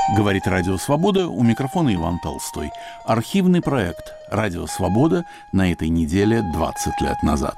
Говорит Радио Свобода, у микрофона Иван Толстой. Архивный проект «Радио Свобода» на этой неделе 20 лет назад.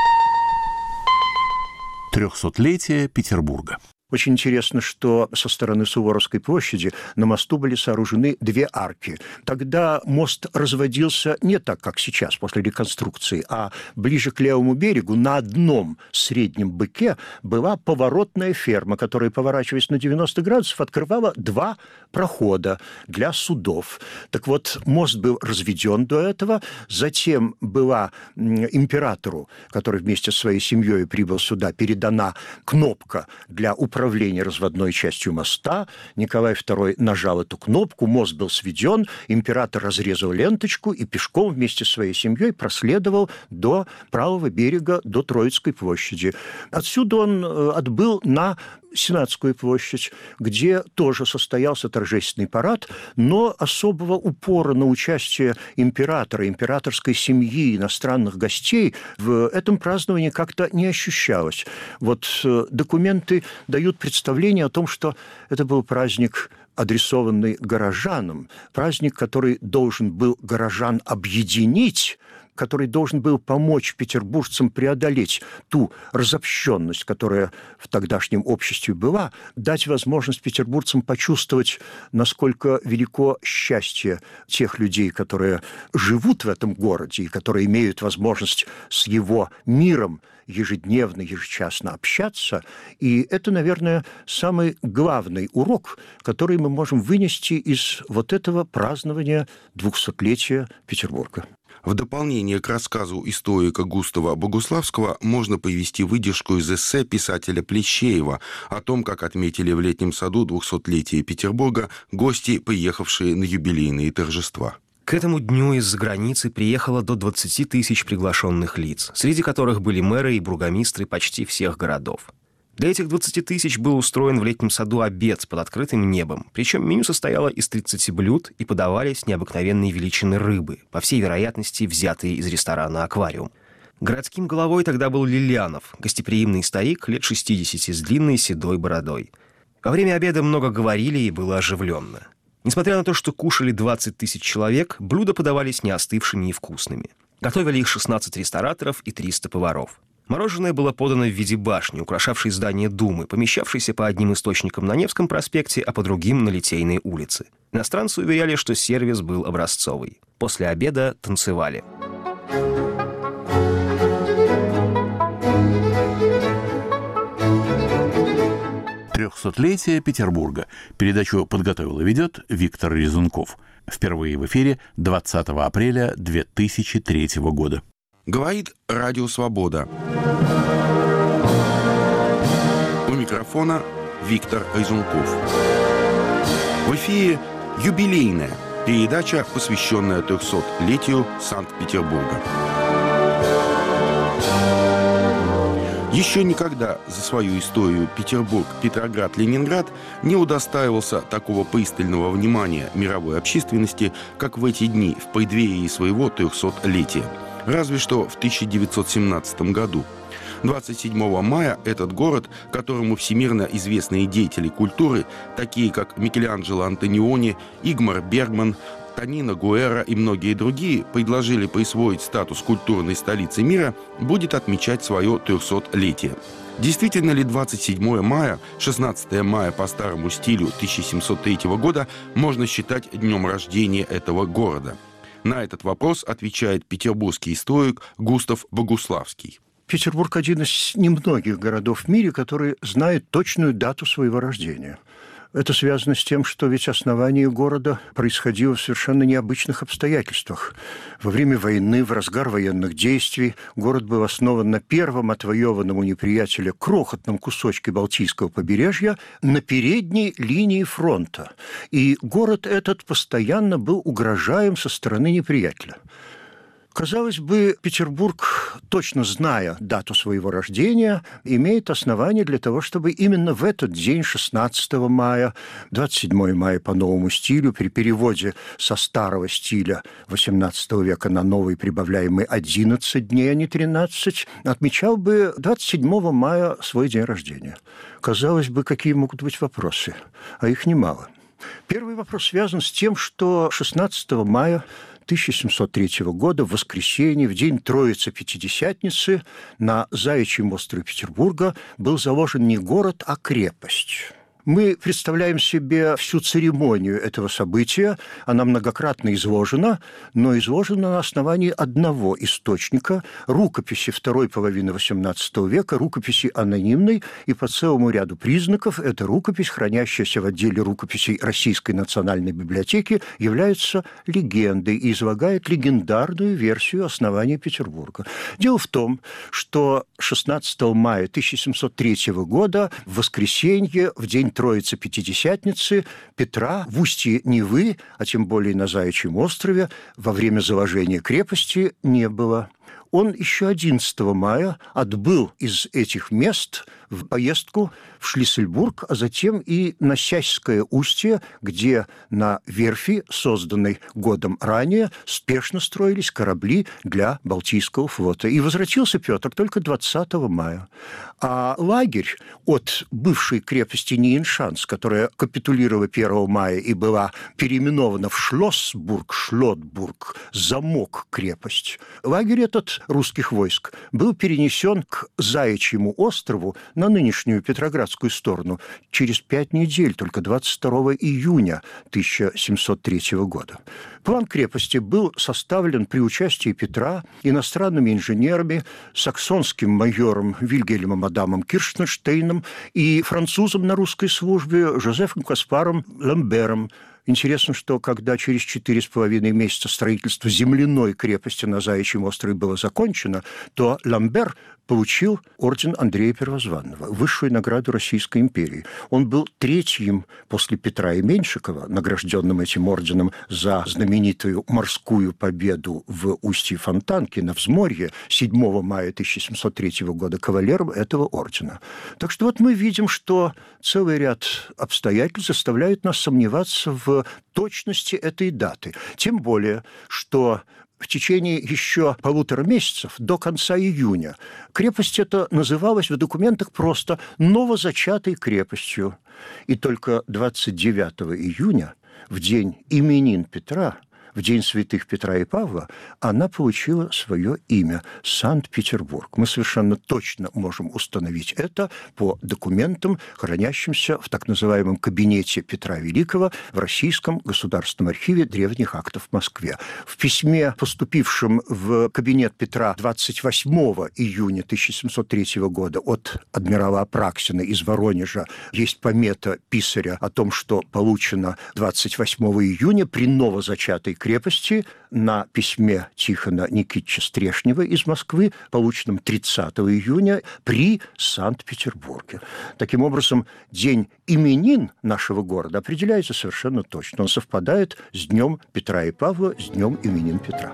300-летие Петербурга. Очень интересно, что со стороны Суворовской площади на мосту были сооружены две арки. Тогда мост разводился не так, как сейчас, после реконструкции, а ближе к левому берегу на одном среднем быке была поворотная ферма, которая, поворачиваясь на 90 градусов, открывала два прохода для судов. Так вот, мост был разведен до этого, затем была императору, который вместе со своей семьей прибыл сюда, передана кнопка для управления разводной частью моста. Николай II нажал эту кнопку, мост был сведен, император разрезал ленточку и пешком вместе со своей семьей проследовал до правого берега, до Троицкой площади. Отсюда он отбыл на Сенатскую площадь, где тоже состоялся торжественный парад, но особого упора на участие императора, императорской семьи, иностранных гостей в этом праздновании как-то не ощущалось. Вот документы дают представление о том, что это был праздник, адресованный горожанам, праздник, который должен был горожан объединить, который должен был помочь петербуржцам преодолеть ту разобщенность, которая в тогдашнем обществе была, дать возможность петербуржцам почувствовать, насколько велико счастье тех людей, которые живут в этом городе и которые имеют возможность с его миром ежедневно, ежечасно общаться. И это, наверное, самый главный урок, который мы можем вынести из вот этого празднования 200-летия Петербурга. В дополнение к рассказу историка Густава Богуславского можно привести выдержку из эссе писателя Плещеева о том, как отметили в Летнем саду 200-летие Петербурга гости, приехавшие на юбилейные торжества. К этому дню из-за границы приехало до 20 тысяч приглашенных лиц, среди которых были мэры и бургомистры почти всех городов. Для этих 20 тысяч был устроен в Летнем саду обед под открытым небом, причем меню состояло из 30 блюд и подавались необыкновенной величины рыбы, по всей вероятности, взятые из ресторана «Аквариум». Городским головой тогда был Лилянов, гостеприимный старик лет 60 с длинной седой бородой. Во время обеда много говорили и было оживленно. Несмотря на то, что кушали 20 тысяч человек, блюда подавались не остывшими и вкусными. Готовили их 16 рестораторов и 300 поваров. Мороженое было подано в виде башни, украшавшей здание Думы, помещавшейся по одним источникам на Невском проспекте, а по другим на Литейной улице. Иностранцы уверяли, что сервис был образцовый. После обеда танцевали. «300-летие Петербурга». Передачу подготовил и ведет Виктор Резунков. Впервые в эфире 20 апреля 2003 года. Говорит Радио Свобода. У микрофона Виктор Резунков. В эфире юбилейная передача, посвященная 300-летию Санкт-Петербурга. Еще никогда за свою историю Петербург, Петроград, Ленинград не удостаивался такого пристального внимания мировой общественности, как в эти дни в преддверии своего 300-летия. Разве что в 1917 году. 27 мая этот город, которому всемирно известные деятели культуры, такие как Микеланджело Антониони, Игмар Бергман, Тонино Гуэра и многие другие, предложили присвоить статус культурной столицы мира, будет отмечать свое 300-летие. Действительно ли 27 мая, 16 мая по старому стилю 1703 года можно считать днем рождения этого города? На этот вопрос отвечает петербургский историк Густав Богуславский. Петербург – один из немногих городов в мире, который знает точную дату своего рождения. Это связано с тем, что ведь основание города происходило в совершенно необычных обстоятельствах. Во время войны, в разгар военных действий, город был основан на первом отвоеванном у неприятеля крохотном кусочке Балтийского побережья на передней линии фронта. И город этот постоянно был угрожаем со стороны неприятеля. Казалось бы, Петербург, точно зная дату своего рождения, имеет основания для того, чтобы именно в этот день, 16 мая, 27 мая по новому стилю, при переводе со старого стиля XVIII века на новый, прибавляемый 11 дней, а не 13, отмечал бы 27 мая свой день рождения. Казалось бы, какие могут быть вопросы, а их немало. Первый вопрос связан с тем, что 16 мая 1703 года, в воскресенье, в день Троицы Пятидесятницы, на Заячьем острове Петербурга был заложен не город, а крепость. Мы представляем себе всю церемонию этого события. Она многократно изложена, но изложена на основании одного источника, рукописи второй половины XVIII века, рукописи анонимной, и по целому ряду признаков эта рукопись, хранящаяся в отделе рукописей Российской национальной библиотеки, является легендой и излагает легендарную версию основания Петербурга. Дело в том, что 16 мая 1703 года, в воскресенье, в день Троицы Пятидесятницы, Петра в устье Невы, а тем более на Заячьем острове, во время заложения крепости не было. Он еще 11 мая отбыл из этих мест в поездку в Шлиссельбург, а затем и на Сясьское устье, где на верфи, созданной годом ранее, спешно строились корабли для Балтийского флота. И возвратился Петр только 20 мая. А лагерь от бывшей крепости Ниеншанс, которая капитулировала 1 мая и была переименована в Шлотбург, замок крепость, лагерь этот русских войск был перенесен к Заячьему острову на нынешнюю Петроградскую сторону через 5 недель, только 22 июня 1703 года. План крепости был составлен при участии Петра иностранными инженерами, саксонским майором Вильгельмом Адамом Киршнерштейном и французом на русской службе Жозефом Каспаром Ламбером. Интересно, что когда через 4,5 месяца строительство земляной крепости на Заячьем острове было закончено, то Ламбер получил орден Андрея Первозванного, высшую награду Российской империи. Он был третьим после Петра и Меньшикова, награжденным этим орденом за знаменитую морскую победу в устье Фонтанки на взморье 7 мая 1703 года, кавалером этого ордена. Так что вот мы видим, что целый ряд обстоятельств заставляет нас сомневаться в точности этой даты. Тем более, что в течение еще 1,5 месяцев, до конца июня, крепость эта называлась в документах просто «новозачатой крепостью». И только 29 июня, в день именин Петра, в день святых Петра и Павла, она получила свое имя – Санкт-Петербург. Мы совершенно точно можем установить это по документам, хранящимся в так называемом кабинете Петра Великого в Российском государственном архиве древних актов в Москве. В письме, поступившем в кабинет Петра 28 июня 1703 года от адмирала Апраксина из Воронежа, есть помета писаря о том, что получено 28 июня при новозачатой крепости на письме Тихона Никитича Стрешнева из Москвы, полученном 30 июня при Санкт-Петербурге. Таким образом, день именин нашего города определяется совершенно точно. Он совпадает с днем Петра и Павла, с днем именин Петра.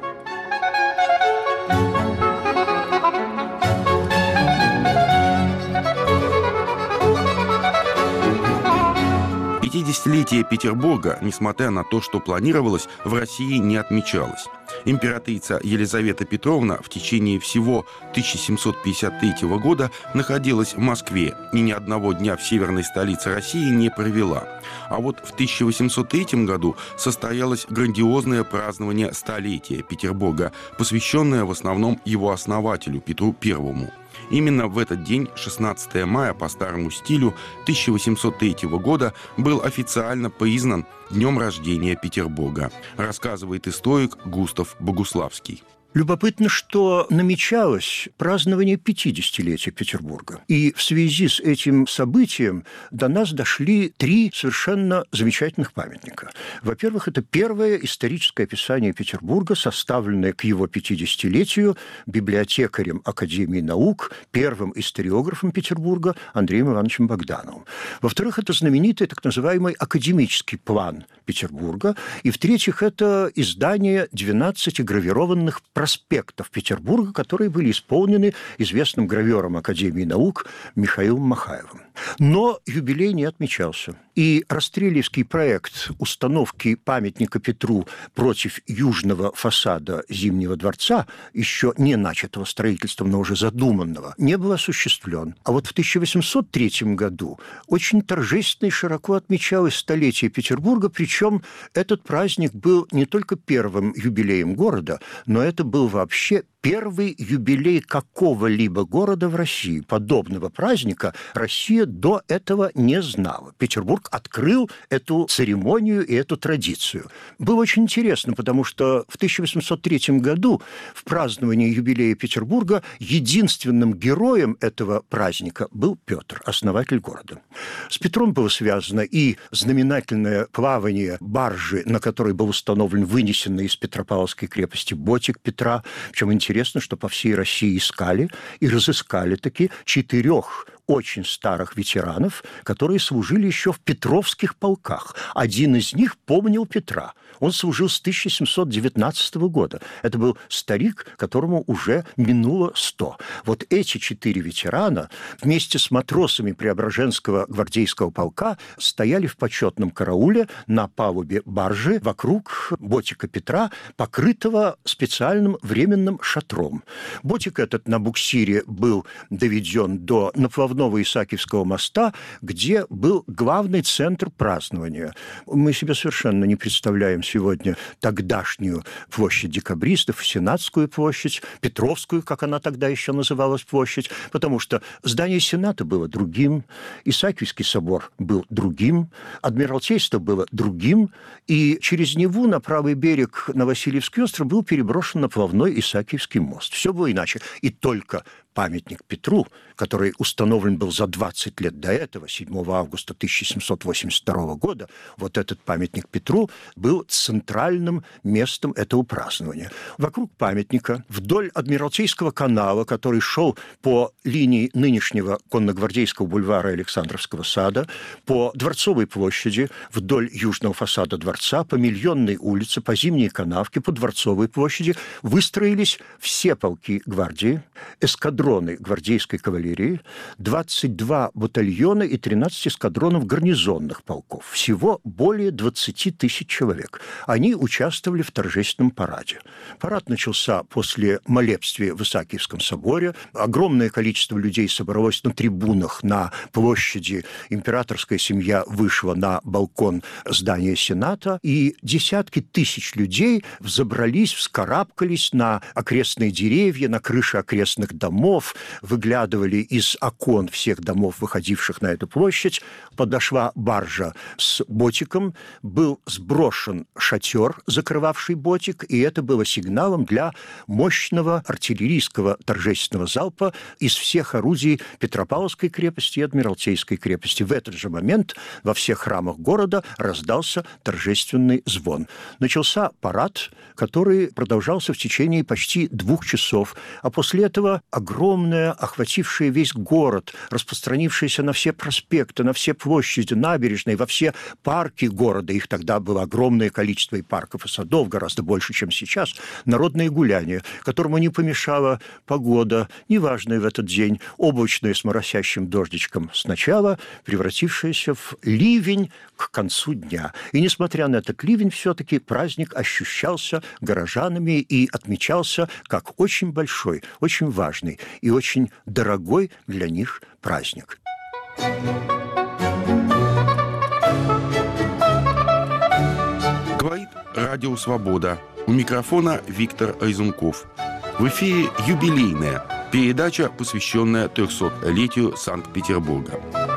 Пятидесятилетие Петербурга, несмотря на то, что планировалось, в России не отмечалось. Императрица Елизавета Петровна в течение всего 1753 года находилась в Москве и ни одного дня в северной столице России не провела. А вот в 1803 году состоялось грандиозное празднование столетия Петербурга, посвященное в основном его основателю Петру I. Именно в этот день, 16 мая по старому стилю 1803 года, был официально признан днем рождения Петербурга, рассказывает историк Густав Богуславский. Любопытно, что намечалось празднование 50-летия Петербурга. И в связи с этим событием до нас дошли 3 совершенно замечательных памятника. Во-первых, это первое историческое описание Петербурга, составленное к его 50-летию библиотекарем Академии наук, первым историографом Петербурга Андреем Ивановичем Богдановым. Во-вторых, это знаменитый так называемый академический план Петербурга. И в-третьих, это издание 12 гравированных проспектов Петербурга, которые были исполнены известным гравером Академии наук Михаилом Махаевым. Но юбилей не отмечался. И Растреллевский проект установки памятника Петру против южного фасада Зимнего дворца, еще не начатого строительством, но уже задуманного, не был осуществлен. А вот в 1803 году очень торжественно и широко отмечалось столетие Петербурга, причем этот праздник был не только первым юбилеем города, но это был вообще первый юбилей какого-либо города в России. Подобного праздника Россия до этого не знала. Петербург открыл эту церемонию и эту традицию. Было очень интересно, потому что в 1803 году в праздновании юбилея Петербурга единственным героем этого праздника был Петр, основатель города. С Петром было связано и знаменательное плавание баржи, на которой был установлен вынесенный из Петропавловской крепости ботик Петра. Причем интересно, что по всей России искали и разыскали таки 4 очень старых ветеранов, которые служили еще в петровских полках. Один из них помнил Петра. Он служил с 1719 года. Это был старик, которому уже минуло 100. Вот эти 4 ветерана вместе с матросами Преображенского гвардейского полка стояли в почетном карауле на палубе баржи вокруг ботика Петра, покрытого специальным временным шатром. Ботик этот на буксире был доведен до наплавного Исаакиевского моста, где был главный центр празднования. Мы себе совершенно не представляем сегодня тогдашнюю площадь декабристов, Сенатскую площадь, Петровскую, как она тогда еще называлась, площадь, потому что здание Сената было другим, Исаакиевский собор был другим, Адмиралтейство было другим, и через Неву на правый берег на Васильевский остров был переброшен наплавной Исаакиевский мост. Все было иначе. И только памятник Петру, который установлен был за 20 лет до этого, 7 августа 1782 года, вот этот памятник Петру был центральным местом этого празднования. Вокруг памятника, вдоль Адмиралтейского канала, который шел по линии нынешнего Конногвардейского бульвара и Александровского сада, по Дворцовой площади, вдоль южного фасада дворца, по Миллионной улице, по Зимней канавке, по Дворцовой площади выстроились все полки гвардии, эскадроны гвардейской кавалерии, 22 батальона и 13 эскадронов гарнизонных полков. Всего более 20 тысяч человек. Они участвовали в торжественном параде. Парад начался после молебствия в Исаакиевском соборе. Огромное количество людей собралось на трибунах, на площади. Императорская семья вышла на балкон здания Сената, и десятки тысяч людей взобрались, вскарабкались на окрестные деревья, на крыши окрестных домов, выглядывали из окон всех домов, выходивших на эту площадь. Подошла баржа с ботиком, был сброшен шатер, закрывавший ботик, и это было сигналом для мощного артиллерийского торжественного залпа из всех орудий Петропавловской крепости и Адмиралтейской крепости. В этот же момент во всех храмах города раздался торжественный звон. Начался парад, который продолжался в течение почти 2 часов, а после этого огромная, охватившая весь город, распространившаяся на все проспекты, на все площади, набережные, во все парки города, их тогда было огромное количество и парков, и садов, гораздо больше, чем сейчас, народные гуляния, которому не помешала погода, неважная в этот день, облачная с моросящим дождичком сначала, превратившаяся в ливень к концу дня. И несмотря на этот ливень, все-таки праздник ощущался горожанами и отмечался как очень большой, очень важный и очень дорогой для них праздник. Говорит Радио Свобода. У микрофона Виктор Айзунков. В эфире юбилейная передача, посвященная 300-летию Санкт-Петербурга.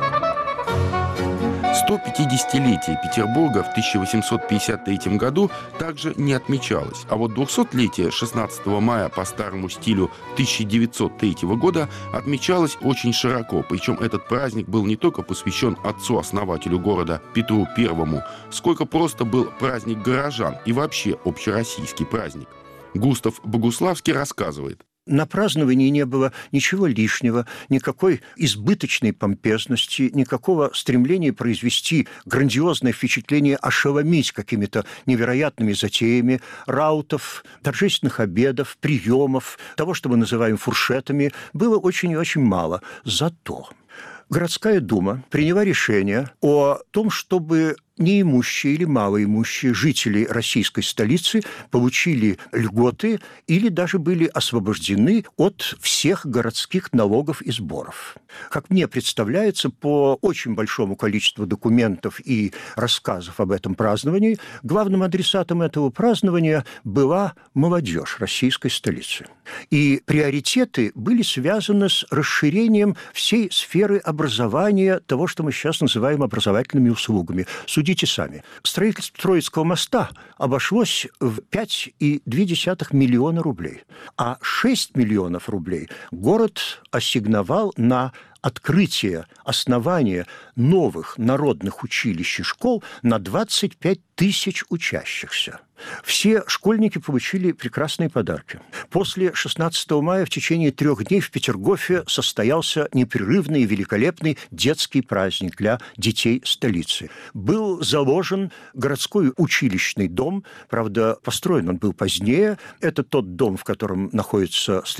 150-летие Петербурга в 1853 году также не отмечалось, а вот 200-летие 16 мая по старому стилю 1903 года отмечалось очень широко, причем этот праздник был не только посвящен отцу-основателю города Петру I, сколько просто был праздник горожан и вообще общероссийский праздник. Густав Богуславский рассказывает. На праздновании не было ничего лишнего, никакой избыточной помпезности, никакого стремления произвести грандиозное впечатление, ошеломить какими-то невероятными затеями, раутов, торжественных обедов, приемов, того, что мы называем фуршетами, было очень и очень мало. Зато городская дума приняла решение о том, чтобы неимущие или малоимущие жители российской столицы получили льготы или даже были освобождены от всех городских налогов и сборов. Как мне представляется, по очень большому количеству документов и рассказов об этом праздновании, главным адресатом этого празднования была молодежь российской столицы. И приоритеты были связаны с расширением всей сферы образования, того, что мы сейчас называем образовательными услугами. Судите сами. Строительство Троицкого моста обошлось в 5,2 миллиона рублей, а 6 миллионов рублей город ассигновал на открытие, основание новых народных училищ и школ на 25 тысяч учащихся. Все школьники получили прекрасные подарки. После 16 мая в течение 3 дней в Петергофе состоялся непрерывный и великолепный детский праздник для детей столицы. Был заложен городской училищный дом, правда, построен он был позднее. Это тот дом, в котором находится с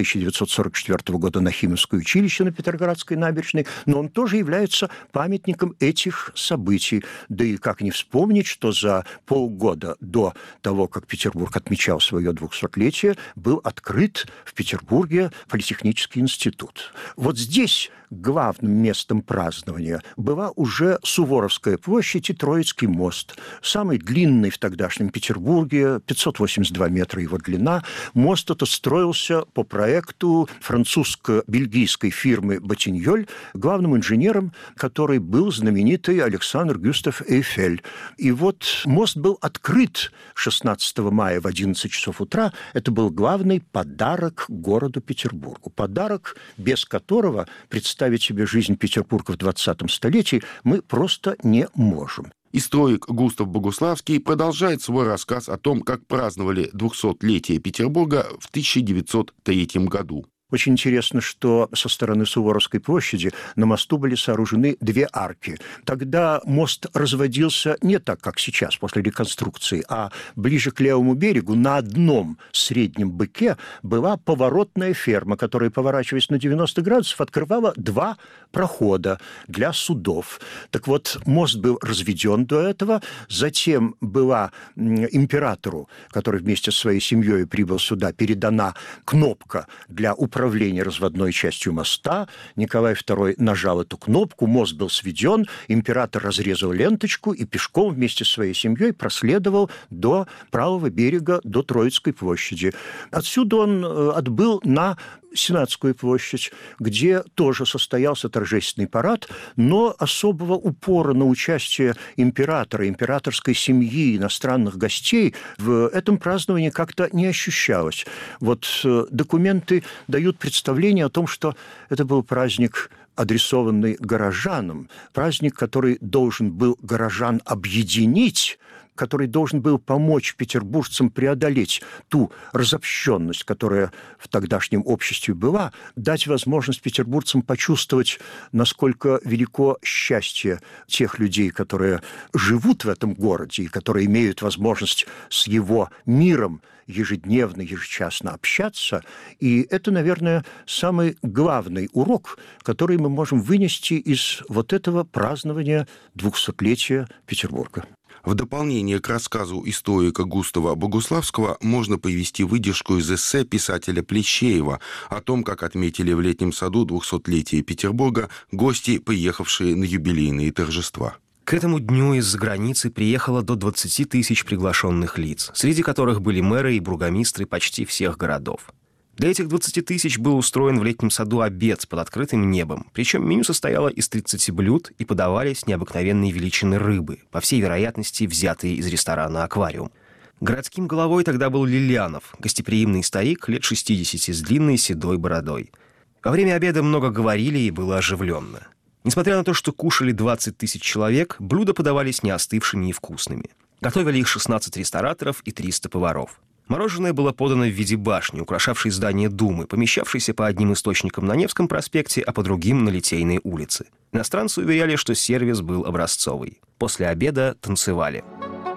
1944 года Нахимовское училище на Петроградской набережной, но он тоже является памятником этих событий. Да и как не вспомнить, что за полгода до того, как Петербург отмечал свое 200-летие, был открыт в Петербурге Политехнический институт. Вот здесь главным местом празднования была уже Суворовская площадь и Троицкий мост. Самый длинный в тогдашнем Петербурге, 582 метра его длина. Мост этот строился по проекту французско-бельгийской фирмы «Ботиньоль», главным инженером, который был знаменитый Александр Гюстав Эйфель. И вот мост был открыт 16 мая в 11 часов утра. Это был главный подарок городу Петербургу. Подарок, без которого представить себе жизнь Петербурга в 20 столетии мы просто не можем. Историк Густав Богуславский продолжает свой рассказ о том, как праздновали 200-летие Петербурга в 1903 году. Очень интересно, что со стороны Суворовской площади на мосту были сооружены 2 арки. Тогда мост разводился не так, как сейчас, после реконструкции, а ближе к левому берегу на одном среднем быке была поворотная ферма, которая, поворачиваясь на 90 градусов, открывала 2 прохода для судов. Так вот, мост был разведен до этого, затем была императору, который вместе с своей семьей прибыл сюда, передана кнопка для управления разводной частью моста. Николай II нажал эту кнопку, мост был сведен, император разрезал ленточку и пешком вместе с своей семьей проследовал до правого берега, до Троицкой площади. Отсюда он отбыл на Сенатскую площадь, где тоже состоялся торжественный парад, но особого упора на участие императора, императорской семьи, иностранных гостей в этом праздновании как-то не ощущалось. Вот документы дают представление о том, что это был праздник, адресованный горожанам, праздник, который должен был горожан объединить, который должен был помочь петербуржцам преодолеть ту разобщенность, которая в тогдашнем обществе была, дать возможность петербуржцам почувствовать, насколько велико счастье тех людей, которые живут в этом городе и которые имеют возможность с его миром ежедневно, ежечасно общаться. И это, наверное, самый главный урок, который мы можем вынести из вот этого празднования 200-летия Петербурга. В дополнение к рассказу историка Густава Богуславского можно привести выдержку из эссе писателя Плещеева о том, как отметили в Летнем саду 200-летие Петербурга гости, приехавшие на юбилейные торжества. К этому дню из-за границы приехало до 20 тысяч приглашенных лиц, среди которых были мэры и бургомистры почти всех городов. Для этих 20 тысяч был устроен в Летнем саду обед под открытым небом, причем меню состояло из 30 блюд и подавались необыкновенной величины рыбы, по всей вероятности, взятые из ресторана «Аквариум». Городским головой тогда был Лилянов, гостеприимный старик лет 60 с длинной седой бородой. Во время обеда много говорили и было оживленно. Несмотря на то, что кушали 20 тысяч человек, блюда подавались не остывшими и вкусными. Готовили их 16 рестораторов и 300 поваров. Мороженое было подано в виде башни, украшавшей здание Думы, помещавшейся по одним источникам на Невском проспекте, а по другим — на Литейной улице. Иностранцы уверяли, что сервис был образцовый. После обеда танцевали.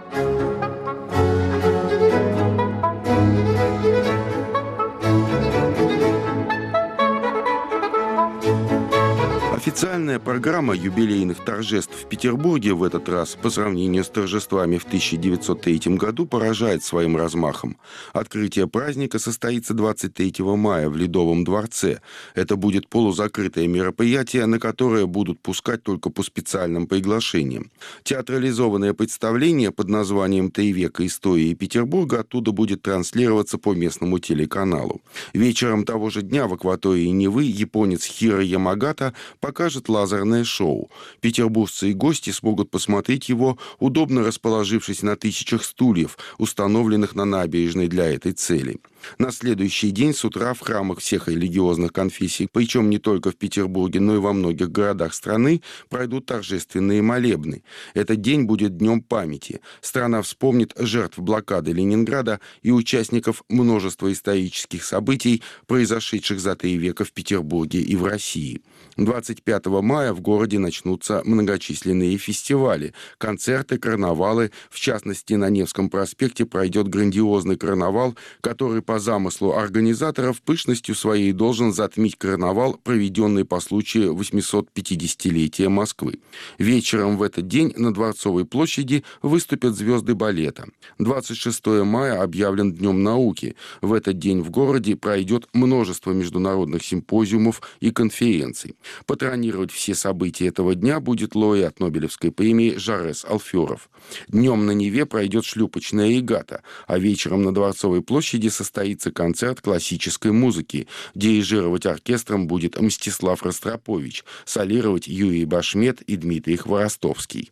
Официальная программа юбилейных торжеств в Петербурге в этот раз, по сравнению с торжествами в 1903 году, поражает своим размахом. Открытие праздника состоится 23 мая в Ледовом дворце. Это будет полузакрытое мероприятие, на которое будут пускать только по специальным приглашениям. Театрализованное представление под названием «3 века истории Петербурга» оттуда будет транслироваться по местному телеканалу. Вечером того же дня в акватории Невы японец Хиро Ямагата покажет лазерное шоу. Петербуржцы и гости смогут посмотреть его, удобно расположившись на тысячах стульев, установленных на набережной для этой цели. На следующий день с утра в храмах всех религиозных конфессий, причем не только в Петербурге, но и во многих городах страны, пройдут торжественные молебны. Этот день будет днем памяти. Страна вспомнит жертв блокады Ленинграда и участников множества исторических событий, произошедших за 3 века в Петербурге и в России. 25 мая в городе начнутся многочисленные фестивали, концерты, карнавалы. В частности, на Невском проспекте пройдет грандиозный карнавал, который по замыслу организаторов пышностью своей должен затмить карнавал, проведенный по случаю 850-летия Москвы. Вечером в этот день на Дворцовой площади выступят звезды балета. 26 мая объявлен Днем науки. В этот день в городе пройдет множество международных симпозиумов и конференций. Патронировать все события этого дня будет лауреат Нобелевской премии Жарес Алферов. Днем на Неве пройдет шлюпочная регата, а вечером на Дворцовой площади состоится концерт классической музыки. Дирижировать оркестром будет Мстислав Ростропович, солировать Юрий Башмет и Дмитрий Хворостовский.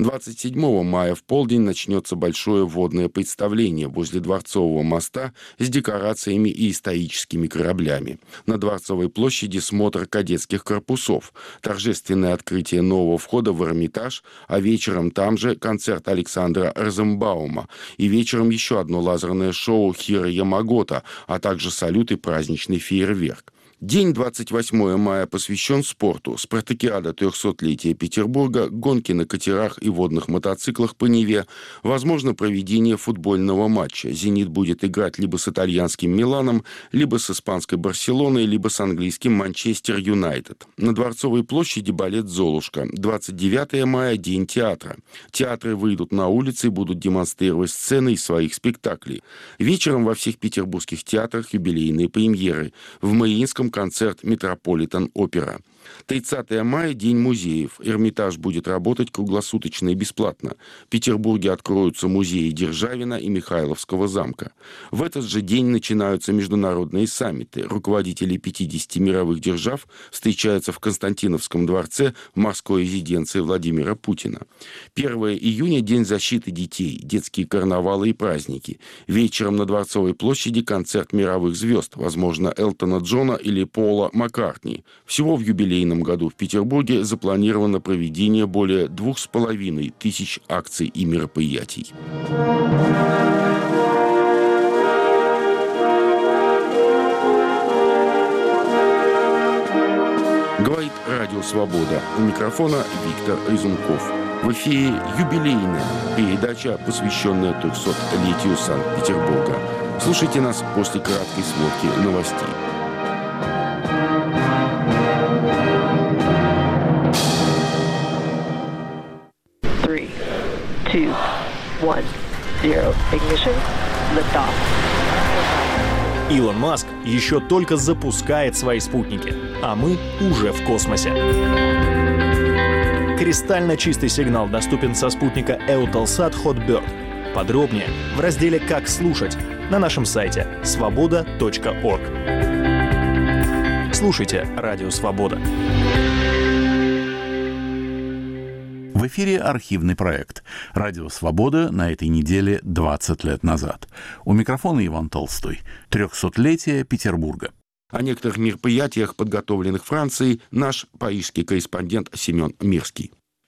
27 мая в полдень начнется большое водное представление возле Дворцового моста с декорациями и историческими кораблями. На Дворцовой площади смотр кадетских корпусов, торжественное открытие нового входа в Эрмитаж, а вечером там же концерт Александра Розенбаума и вечером еще одно лазерное шоу Хиро Ямагата, а также салют и праздничный фейерверк. День 28 мая посвящен спорту. Спартакиада 300-летия Петербурга, гонки на катерах и водных мотоциклах по Неве, возможно проведение футбольного матча. «Зенит» будет играть либо с итальянским «Миланом», либо с испанской «Барселоной», либо с английским «Манчестер Юнайтед». На Дворцовой площади балет «Золушка». 29 мая – День театра. Театры выйдут на улицы и будут демонстрировать сцены из своих спектаклей. Вечером во всех петербургских театрах юбилейные премьеры. В Мариинском концерт «Метрополитен-опера». 30 мая – День музеев. Эрмитаж будет работать круглосуточно и бесплатно. В Петербурге откроются музеи Державина и Михайловского замка. В этот же день начинаются международные саммиты. Руководители 50 мировых держав встречаются в Константиновском дворце в морской резиденции Владимира Путина. 1 июня – День защиты детей, детские карнавалы и праздники. Вечером на Дворцовой площади концерт мировых звезд, возможно, Элтона Джона или Пола Маккартни. Всего в юбилейном году в Петербурге запланировано проведение более 2500 акций и мероприятий. Говорит Радио Свобода. У микрофона Виктор Резунков. В эфире юбилейная передача, посвященная 300-летию Санкт-Петербурга. Слушайте нас после краткой сводки новостей. Two, one, zero. Ignition. Liftoff. Илон Маск еще только запускает свои спутники, а мы уже в космосе. Кристально чистый сигнал доступен со спутника Eutelsat Hotbird. Подробнее в разделе «Как слушать» на нашем сайте svoboda.org. Слушайте Радио Свобода. В эфире архивный проект «Радио Свобода» на этой неделе 20 лет назад. У микрофона Иван Толстой. 300-летие Петербурга. О некоторых мероприятиях, подготовленных Францией, наш парижский корреспондент Семен Мирский.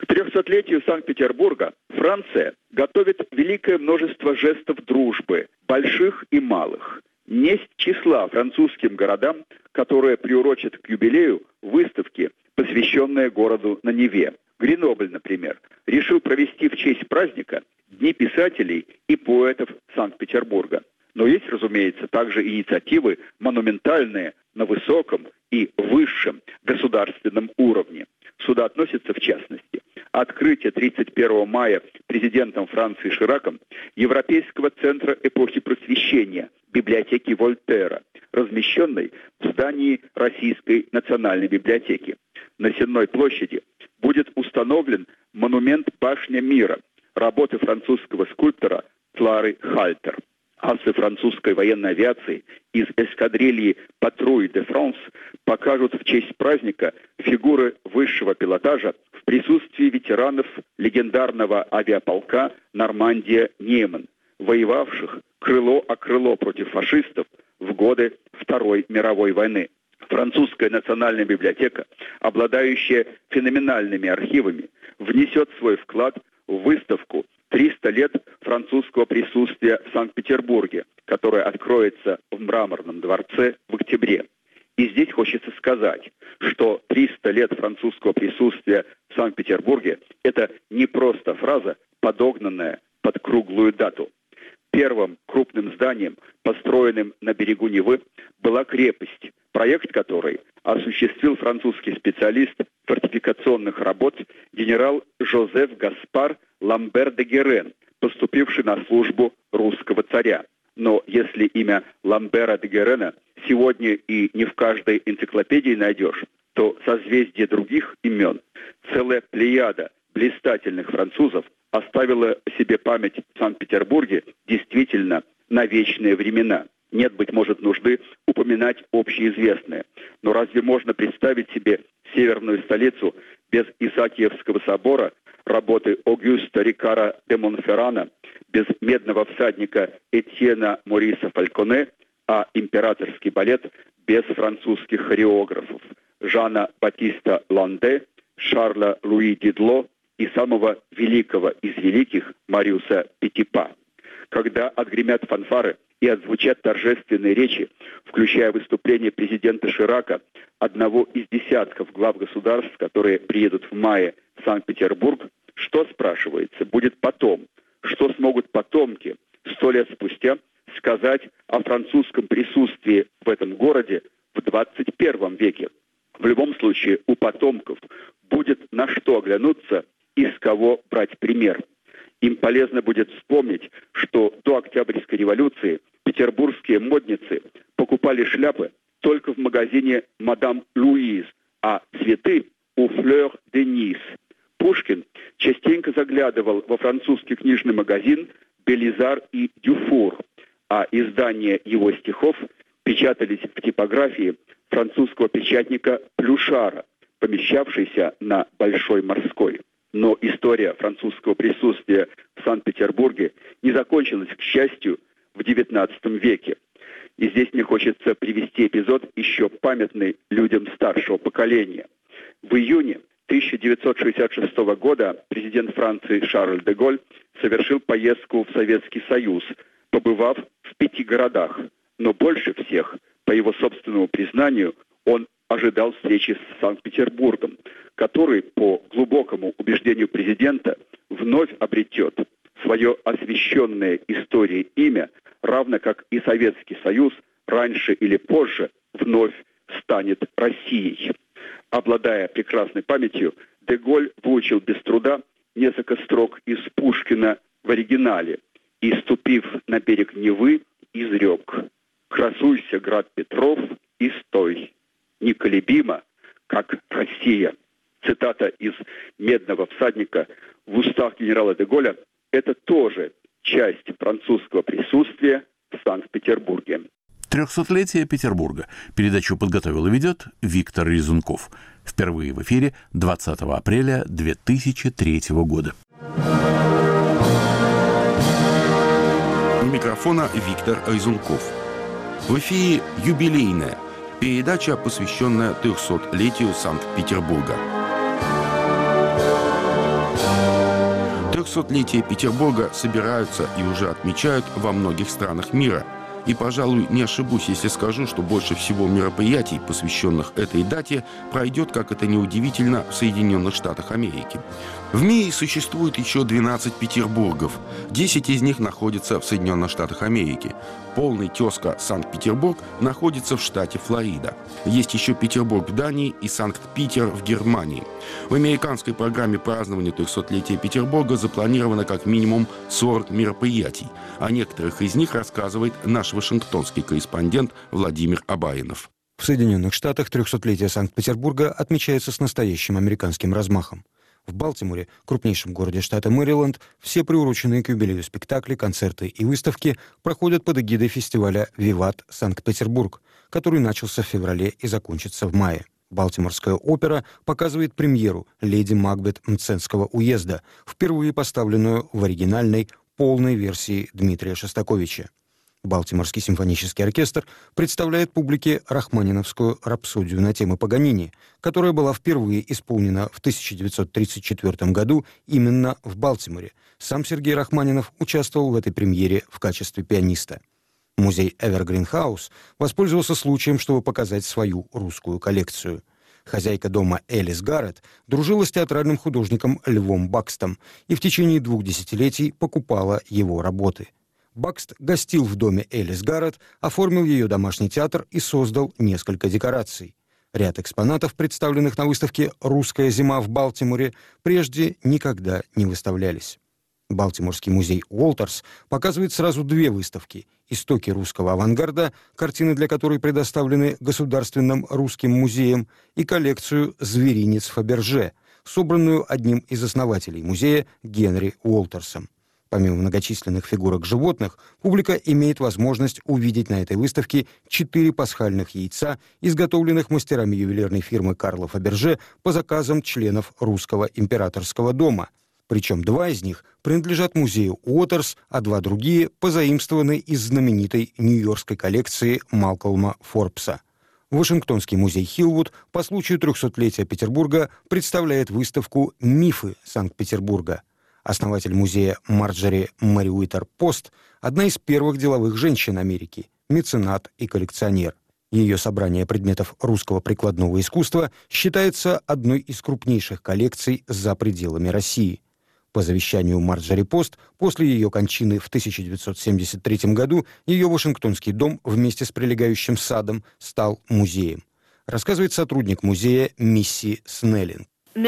К 300-летию Санкт-Петербурга Франция готовит великое множество жестов дружбы, больших и малых. Несть числа французским городам, которые приурочат к юбилею выставки, посвященные городу на Неве. Гренобль, например, решил провести в честь праздника Дни писателей и поэтов Санкт-Петербурга. Но есть, разумеется, также инициативы монументальные на высоком и высшем государственном уровне. Сюда относятся, в частности, открытие 31 мая президентом Франции Шираком Европейского центра эпохи Просвещения библиотеки Вольтера, размещенной в здании Российской национальной библиотеки. На Сенной площади будет установлен монумент «Башня мира» работы французского скульптора Клары Хальтер. Асы французской военной авиации из эскадрильи «Патруль де Франс» покажут в честь праздника фигуры высшего пилотажа в присутствии ветеранов легендарного авиаполка «Нормандия-Niemen», воевавших крыло о крыло против фашистов в годы Второй мировой войны. Французская национальная библиотека, обладающая феноменальными архивами, внесет свой вклад в выставку «300 лет французского присутствия в Санкт-Петербурге», которая откроется в Мраморном дворце в октябре. И здесь хочется сказать, что 300 лет французского присутствия в Санкт-Петербурге – это не просто фраза, подогнанная под круглую дату. Первым крупным зданием, построенным на берегу Невы, была крепость, проект которой осуществил французский специалист фортификационных работ генерал Жозеф Гаспар Ламбер де Герен, поступивший на службу русского царя. Но если имя Ламбера де Герена сегодня и не в каждой энциклопедии найдешь, то созвездие других имен, целая плеяда блистательных французов оставила по себе память в Санкт-Петербурге действительно на вечные времена. Нет, быть может, нужды упоминать общеизвестное. Но разве можно представить себе северную столицу без Исаакиевского собора, работы Огюста Рикара де Монферрана, без медного всадника Этьена Мориса Фальконе, а императорский балет без французских хореографов Жана Батиста Ланде, Шарля Луи Дидло и самого великого из великих Мариуса Петипа. Когда отгремят фанфары и отзвучат торжественные речи, включая выступление президента Ширака, одного из десятков глав государств, которые приедут в мае в Санкт-Петербург, что, спрашивается, будет потом? Что смогут потомки 100 лет спустя сказать о французском присутствии в этом городе в 21 веке? В любом случае, у потомков будет на что оглянуться и с кого брать пример. Им полезно будет вспомнить, что до Октябрьской революции петербургские модницы покупали шляпы только в магазине «Мадам Луиз», а цветы у «Флёр де Нис». Пушкин частенько заглядывал во французский книжный магазин «Белизар и Дюфур», а издания его стихов печатались в типографии французского печатника Плюшара, помещавшейся на Большой Морской. Но история французского присутствия в Санкт-Петербурге не закончилась, к счастью, в XIX веке. И здесь мне хочется привести эпизод, еще памятный людям старшего поколения. В июне 1966 года президент Франции Шарль де Голль совершил поездку в Советский Союз, побывав в 5 городах. Но больше всех, по его собственному признанию, он ожидал встречи с Санкт-Петербургом, который, по глубокому убеждению президента, вновь обретет свое освященное историей имя, равно как и Советский Союз раньше или позже вновь станет Россией. Обладая прекрасной памятью, де Голль выучил без труда несколько строк из Пушкина в оригинале и, ступив на берег Невы, изрек: «Красуйся, град Петров, и стой, неколебимо, как Россия». Цитата из «Медного всадника» в устах генерала де Голля – это тоже часть французского присутствия в Санкт-Петербурге. 300-летие Петербурга. Передачу подготовил и ведет Виктор Резунков. Впервые в эфире 20 апреля 2003 года. У микрофона Виктор Резунков. В эфире юбилейная передача, посвященная 300-летию Санкт-Петербурга. 300-летие Петербурга собираются и уже отмечают во многих странах мира. И, пожалуй, не ошибусь, если скажу, что больше всего мероприятий, посвященных этой дате, пройдет, как это неудивительно, в Соединенных Штатах Америки. В мире существует еще 12 Петербургов. 10 из них находятся в Соединенных Штатах Америки. Полный тезка Санкт-Петербург находится в штате Флорида. Есть еще Петербург в Дании и Санкт-Питер в Германии. В американской программе празднования 300-летия Петербурга запланировано как минимум 40 мероприятий. О некоторых из них рассказывает наш вашингтонский корреспондент Владимир Абаринов. В Соединенных Штатах 300-летие Санкт-Петербурга отмечается с настоящим американским размахом. В Балтиморе, крупнейшем городе штата Мэриленд, все приуроченные к юбилею спектакли, концерты и выставки проходят под эгидой фестиваля «Виват Санкт-Петербург», который начался в феврале и закончится в мае. Балтиморская опера показывает премьеру «Леди Макбет Мценского уезда», впервые поставленную в оригинальной, полной версии Дмитрия Шостаковича. Балтиморский симфонический оркестр представляет публике рахманиновскую рапсодию на темы Паганини, которая была впервые исполнена в 1934 году именно в Балтиморе. Сам Сергей Рахманинов участвовал в этой премьере в качестве пианиста. Музей Эвергрин Хаус воспользовался случаем, чтобы показать свою русскую коллекцию. Хозяйка дома Элис Гарретт дружила с театральным художником Львом Бакстом и в течение 2 десятилетий покупала его работы. Бакст гостил в доме Элис Гарретт, оформил ее домашний театр и создал несколько декораций. Ряд экспонатов, представленных на выставке «Русская зима в Балтиморе», прежде никогда не выставлялись. Балтиморский музей Уолтерс показывает сразу 2 выставки: «Истоки русского авангарда», картины для которой предоставлены Государственным русским музеем, и коллекцию «Зверинец Фаберже», собранную одним из основателей музея Генри Уолтерсом. Помимо многочисленных фигурок животных, публика имеет возможность увидеть на этой выставке 4 пасхальных яйца, изготовленных мастерами ювелирной фирмы Карла Фаберже по заказам членов русского императорского дома. Причем 2 из них принадлежат музею Уотерс, а 2 другие позаимствованы из знаменитой нью-йоркской коллекции Малкольма Форбса. Вашингтонский музей Хиллвуд по случаю 300-летия Петербурга представляет выставку «Мифы Санкт-Петербурга». Основатель музея Марджори Мэриуитер Пост – одна из первых деловых женщин Америки, меценат и коллекционер. Ее собрание предметов русского прикладного искусства считается одной из крупнейших коллекций за пределами России. По завещанию Марджори Пост, после ее кончины в 1973 году ее Вашингтонский дом вместе с прилегающим садом стал музеем. Рассказывает сотрудник музея Мисси Снеллинг.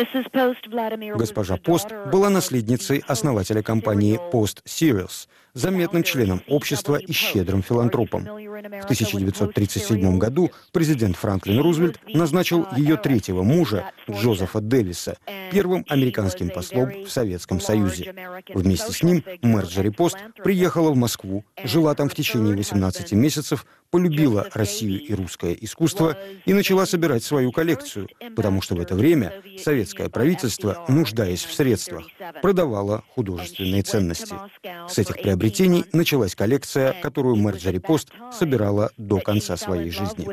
Госпожа Пост была наследницей основателя компании Post Cereals, заметным членом общества и щедрым филантропом. В 1937 году президент Франклин Рузвельт назначил ее 3-го мужа, Джозефа Дэвиса, первым американским послом в Советском Союзе. Вместе с ним Марджори Пост приехала в Москву, жила там в течение 18 месяцев, полюбила Россию и русское искусство и начала собирать свою коллекцию, потому что в это время советское правительство, нуждаясь в средствах, продавало художественные ценности. С этих приобретений началась коллекция, которую Марджори Пост собирала до конца своей жизни.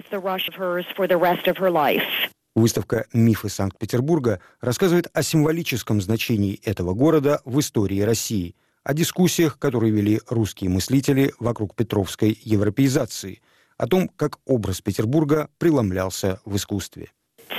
Выставка «Мифы Санкт-Петербурга» рассказывает о символическом значении этого города в истории России, о дискуссиях, которые вели русские мыслители вокруг петровской европеизации, о том, как образ Петербурга преломлялся в искусстве.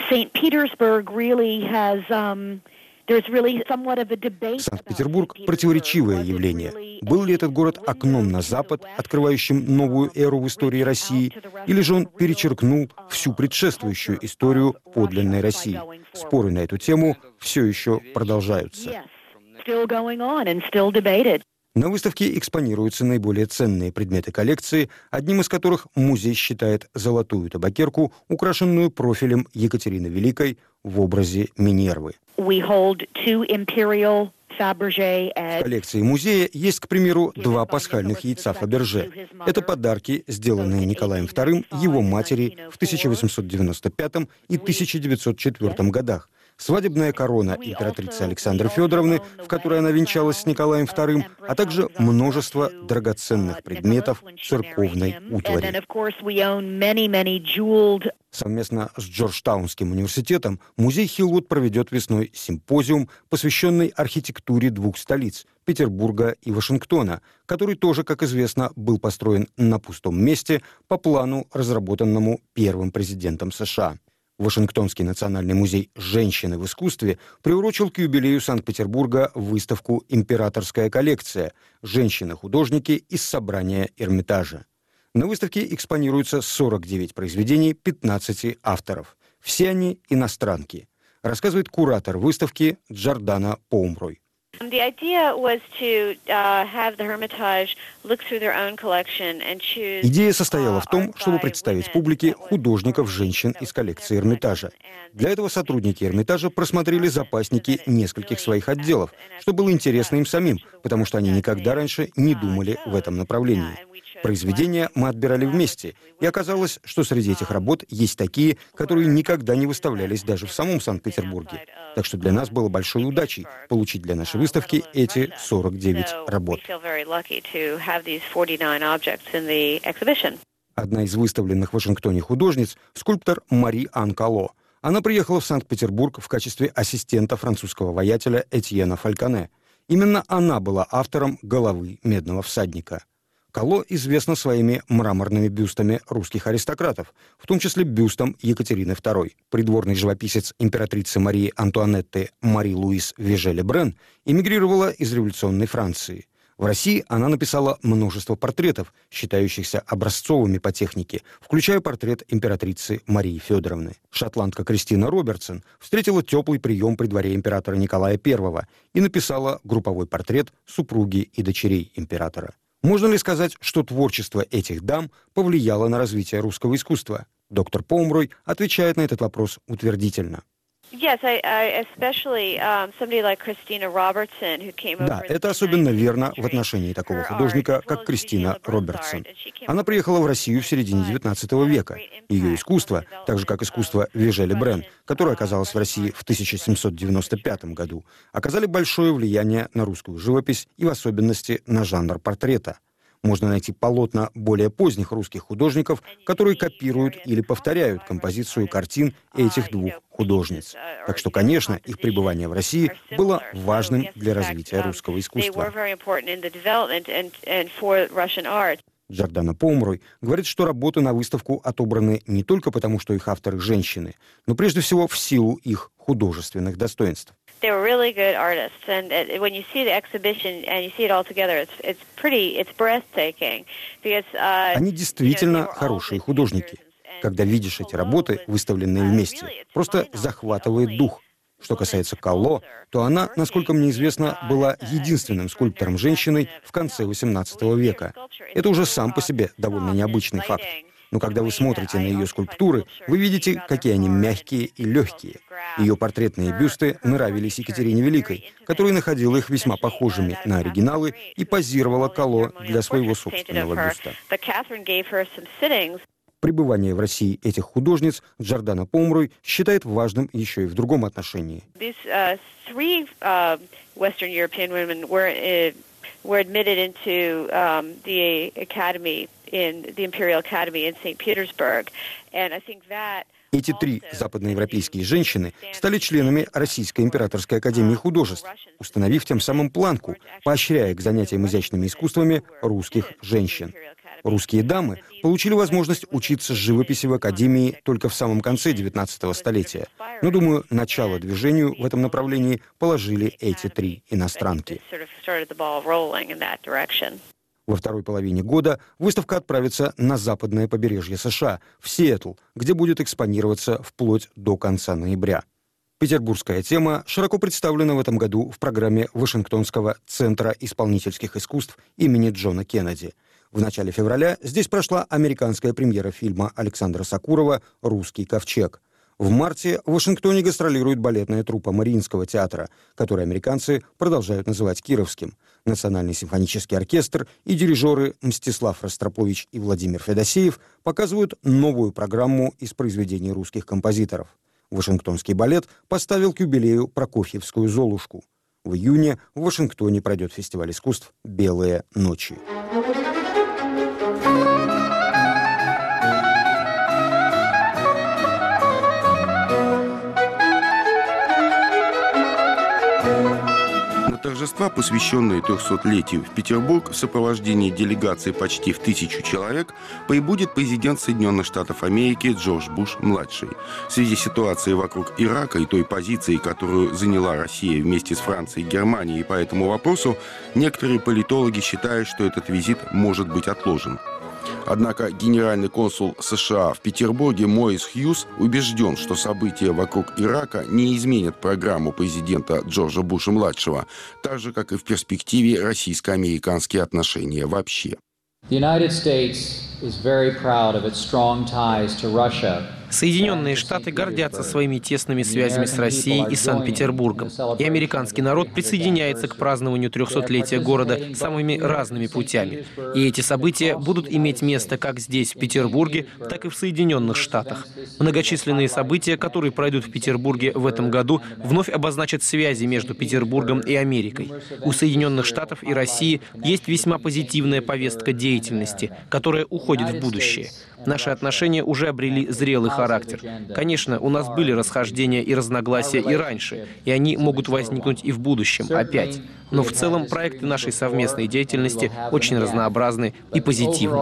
Санкт-Петербург – противоречивое явление. Был ли этот город окном на Запад, открывающим новую эру в истории России, или же он перечеркнул всю предшествующую историю подлинной России? Споры на эту тему все еще продолжаются. На выставке экспонируются наиболее ценные предметы коллекции, одним из которых музей считает золотую табакерку, украшенную профилем Екатерины Великой в образе Минервы. В коллекции музея есть, к примеру, 2 пасхальных яйца Фаберже. Это подарки, сделанные Николаем II его матери в 1895 и 1904 годах, свадебная корона императрицы Александры Федоровны, в которой она венчалась с Николаем II, а также множество драгоценных предметов церковной утвари. Совместно с Джорджтаунским университетом музей Хиллвуд проведет весной симпозиум, посвященный архитектуре двух столиц – Петербурга и Вашингтона, который тоже, как известно, был построен на пустом месте по плану, разработанному первым президентом США. Вашингтонский национальный музей «Женщины в искусстве» приурочил к юбилею Санкт-Петербурга выставку «Императорская коллекция. Женщины-художники из собрания Эрмитажа». На выставке экспонируются 49 произведений 15 авторов. Все они иностранки, рассказывает куратор выставки Джордана Поумрой. Идея состояла в том, чтобы представить публике художников-женщин из коллекции Эрмитажа. Для этого сотрудники Эрмитажа просмотрели запасники нескольких своих отделов, что было интересно им самим, потому что они никогда раньше не думали в этом направлении. Произведения мы отбирали вместе, и оказалось, что среди этих работ есть такие, которые никогда не выставлялись даже в самом Санкт-Петербурге. Так что для нас было большой удачей получить для нашей выставки эти 49 работ. Одна из выставленных в Вашингтоне художниц – скульптор Мари Ан Кало. Она приехала в Санкт-Петербург в качестве ассистента французского воятеля Этьена Фальконе. Именно она была автором «Головы медного всадника». Кало известна своими мраморными бюстами русских аристократов, в том числе бюстом Екатерины II. Придворный живописец императрицы Марии Антуанетты Мари-Луис Веже-Лебрен эмигрировала из революционной Франции. В России она написала множество портретов, считающихся образцовыми по технике, включая портрет императрицы Марии Федоровны. Шотландка Кристина Робертсон встретила теплый прием при дворе императора Николая I и написала групповой портрет супруги и дочерей императора. Можно ли сказать, что творчество этих дам повлияло на развитие русского искусства? Доктор Поумрой отвечает на этот вопрос утвердительно. Да, это особенно верно в отношении такого художника, как Кристина Робертсон. Она приехала в Россию в середине XIX века. Ее искусство, так же как искусство Веже-Лебрен, которое оказалось в России в 1795 году, оказали большое влияние на русскую живопись и в особенности на жанр портрета. Можно найти полотна более поздних русских художников, которые копируют или повторяют композицию картин этих двух художниц. Так что, конечно, их пребывание в России было важным для развития русского искусства. Джордана Поумрой говорит, что работы на выставку отобраны не только потому, что их авторы женщины, но прежде всего в силу их художественных достоинств. They were really good artists, and when you see the exhibition and you see it all together, it's breathtaking. Because, они действительно хорошие художники. Когда видишь эти работы, выставленные вместе, просто захватывает дух. Что касается Кало, то она, насколько мне известно, была единственным скульптором-женщиной в конце XVIII века. Это уже сам по себе довольно необычный факт. Но когда вы смотрите на ее скульптуры, вы видите, какие они мягкие и легкие. Ее портретные бюсты нравились Екатерине Великой, которая находила их весьма похожими на оригиналы и позировала Кало для своего собственного бюста. Пребывание в России этих художниц Джордана Поумрой считает важным еще и в другом отношении. Were admitted into the academy in the Imperial Academy in St. Petersburg, and I think that. Эти три западноевропейские женщины стали членами Российской императорской академии художеств, установив тем самым планку, поощряя к занятиям изящными искусствами русских женщин. Русские дамы получили возможность учиться живописи в академии только в самом конце XIX столетия. Но, думаю, начало движению в этом направлении положили эти три иностранки. Во второй половине года выставка отправится на западное побережье США, в Сиэтл, где будет экспонироваться вплоть до конца ноября. Петербургская тема широко представлена в этом году в программе Вашингтонского центра исполнительских искусств имени Джона Кеннеди. В начале февраля здесь прошла американская премьера фильма Александра Сокурова «Русский ковчег». В марте в Вашингтоне гастролирует балетная труппа Мариинского театра, который американцы продолжают называть Кировским. Национальный симфонический оркестр и дирижеры Мстислав Ростропович и Владимир Федосеев показывают новую программу из произведений русских композиторов. Вашингтонский балет поставил к юбилею Прокофьевскую «Золушку». В июне в Вашингтоне пройдет фестиваль искусств «Белые ночи». Торжества, посвященные 300-летию в Петербург, в сопровождении делегации почти в 1000 человек, прибудет президент Соединенных Штатов Америки Джордж Буш-младший. В связи с ситуацией вокруг Ирака и той позиции, которую заняла Россия вместе с Францией и Германией по этому вопросу, некоторые политологи считают, что этот визит может быть отложен. Однако генеральный консул США в Петербурге Морис Хьюз убежден, что события вокруг Ирака не изменят программу президента Джорджа Буша-младшего, так же, как и в перспективе российско-американские отношения вообще. Соединенные Штаты гордятся своими тесными связями с Россией и Санкт-Петербургом. И американский народ присоединяется к празднованию 300-летия города самыми разными путями. И эти события будут иметь место как здесь, в Петербурге, так и в Соединенных Штатах. Многочисленные события, которые пройдут в Петербурге в этом году, вновь обозначат связи между Петербургом и Америкой. У Соединенных Штатов и России есть весьма позитивная повестка деятельности, которая уходит в будущее. Наши отношения уже обрели зрелый характер. Конечно, у нас были расхождения и разногласия и раньше, и они могут возникнуть и в будущем опять. Но в целом проекты нашей совместной деятельности очень разнообразны и позитивны.